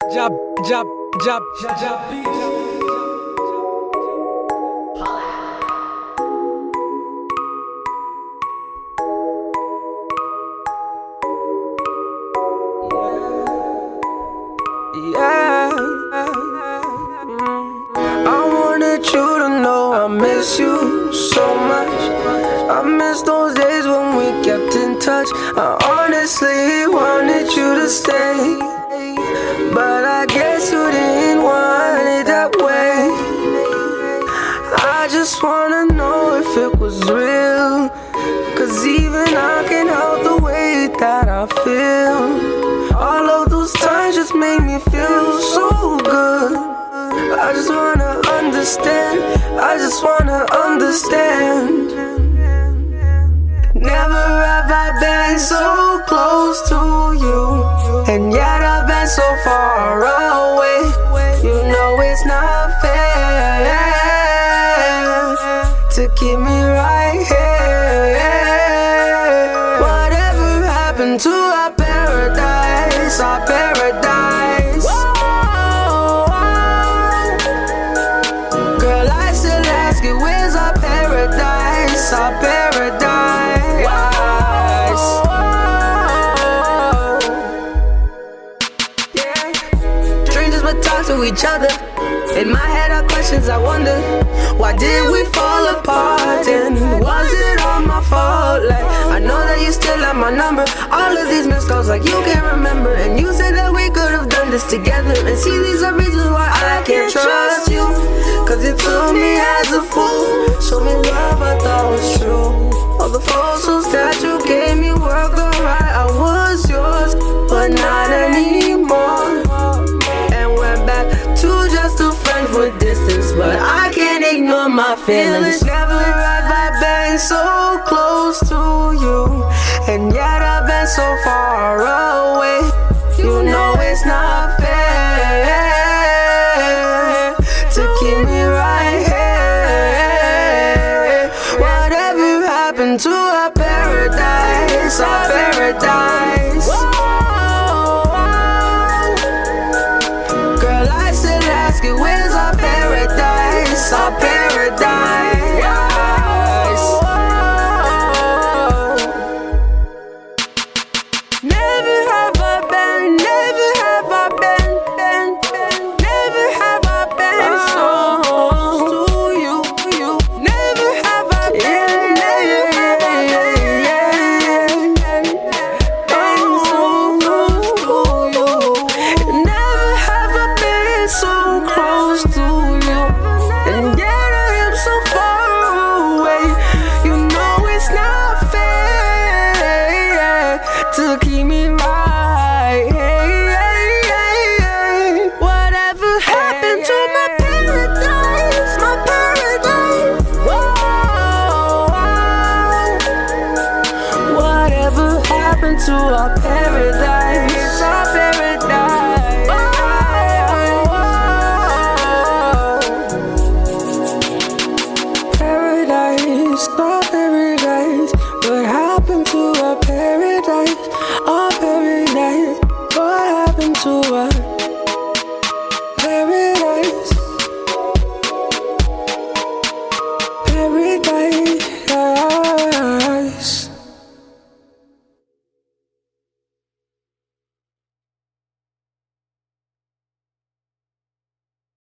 Job, job, job, job. Yeah, I wanted you to know I miss you so much. I miss those days when we kept in touch. I honestly wanted you to stay, but I guess you didn't want it that way. I just wanna know if it was real, 'cause even I can't help the way that I feel. All of those times just made me feel so good. I just wanna understand, I just wanna understand. Never have I been so close to you, and yet I've been so far away. You know it's not fair to keep me right here. Whatever happened to our paradise, our paradise? Girl, I still ask you, where's our paradise, our paradise? Strangers would talk to each other. In my head are questions I wonder. Why did we fall apart? And was it all my fault? Like, I know that you still have my number. All of these missed calls like you can't remember. And you said that we could have done this together. And see, these are reasons why I can't trust you, 'cause you took me as a fool. Show me love I thought was true. All the photos that you gave me were alright. I was yours, but not anymore. And we're back to just a friend with distance, but I can't ignore my feelings. Never have I been so close to you, and yet I've been so far away.